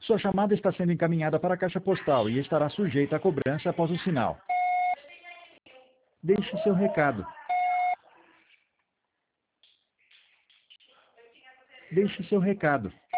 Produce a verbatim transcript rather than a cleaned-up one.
Sua chamada está sendo encaminhada para a caixa postal e estará sujeita a cobrança após o sinal. Deixe seu recado. Deixe seu recado.